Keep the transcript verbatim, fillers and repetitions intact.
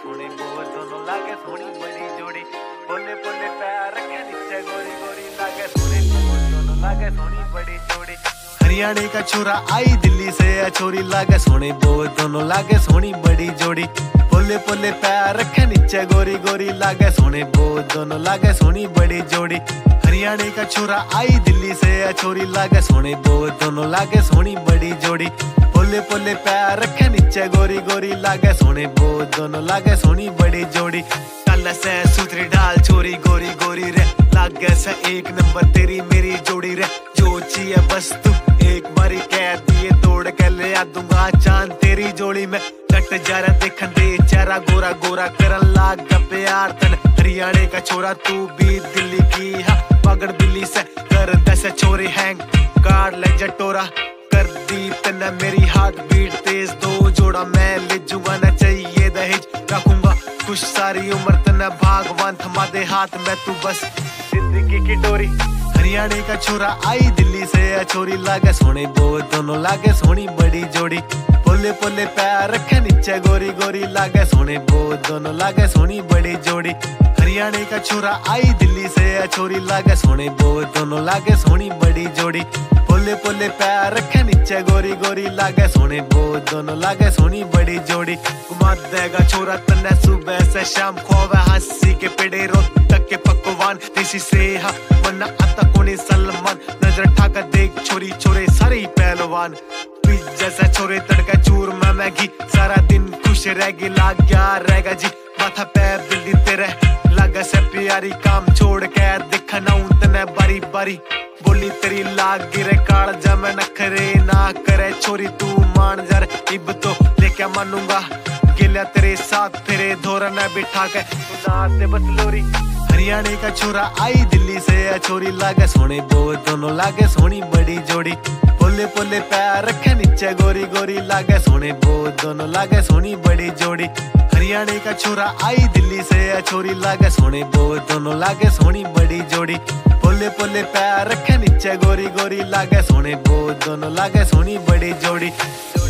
सोने बोल दोनों लागे सोनी बड़ी जोड़ी बोले बोले पैर रखे नीचे गोरी गोरी लागे सोने बोल दोनों लागे सोनी बड़ी जोड़ी। हरियाणा का छोरा आई दिल्ली से छोरी लागे सोने बोल दोनों लागे सोनी बड़ी जोड़ी बोले बोले पैर रखे नीचे गोरी गोरी लागे सोने बोल दोनों लागे सोनी बड़ी जोड़ी। हरियाणा का छोरा आई दिल्ली से छोरी लागे सोने बोल दोनों लागे सोनी बड़ी जोड़ी पोले पोले पैर रखे नीचे गोरी गोरी लागे सोने बोल दोनों लागे सोनी बड़ी जोड़ी। कल से सुथरी डाल छोरी गोरी गोरी रे लागे से एक नंबर तेरी मेरी जोड़ी रे जो चाहिए बस तू एक बारी कह दिए तोड़ के ले आ दूंगा चांद तेरी जोड़ी में कट जा रहा देखन दे चेहरा गोरा गोरा करन लाग प्यार तन हरियाणा का छोरा तू भी दिल्ली की हा पगड़ दिल्ली से कर दस छोरी हैंग काट ले जटोरा कर दी तने मेरी हार्ट बीट तेज दो जोड़ा मैं ले जूंगा न चाहिए दहेज रखूंगा खुश सारी उम्र तने भागवान थमा दे हाथ में तू बस जिंदगी की डोरी। हरियाणा का छोरा आई दिल्ली से छोरी लागे सोने बोल दोनों लागे सोनी बड़ी जोड़ी पोले पोले पैर रखे नीचे गोरी गोरी लागे सोने बोल दोनों लागे सोनी बड़ी जोड़ी। हरियाणा का छोरा आई दिल्ली से छोरी लागे सोने बोल दोनों लागे सोनी बड़ी जोड़ी पोले पोले पैर रखे नीचे गोरी गोरी लागे सोने बोल दोनों लागे सोनी बड़ी जोड़ी। घुमा देगा छोरा तन्ने सुबह से शाम खोवे हंसी के पेड़े रोत तक के पकवान देसी से हा वरना आता कोनी सलमान नजर ठाकर देख छोरी छोरे सारे ही पहलवान जैसा छोरे तड़का चूर में मैगी सारा दिन खुश रहेगी लाग क्या रहेगा जी माथा पैर दिल्ली तेरे लगा से प्यारी काम छोड़ के दिखना तने बारी बारी बोली तेरी लाग गिरे काल जा मैं नखरे ना करे छोरी तू मान जा इब तो लेके मानूंगा गिला तेरे साथ फिरे धोरण बिठा के से बस लोरी। हरियाणा का छोरा आई दिल्ली से छोरी लागे सोने बोल दोनों लागे सोनी बड़ी जोड़ी पोले पोले पैर रखे नीचे गोरी गोरी लागे सोने बोल दोनों लागे सोनी बड़ी जोड़ी। हरियाणा का छोरा आई दिल्ली से छोरी लागे सोने बोल दोनों लागे सोनी बड़ी जोड़ी पोले पोले पैर रखे नीचे गोरी गोरी लागे सोने बोल दोनों लागे सोनी बड़ी जोड़ी।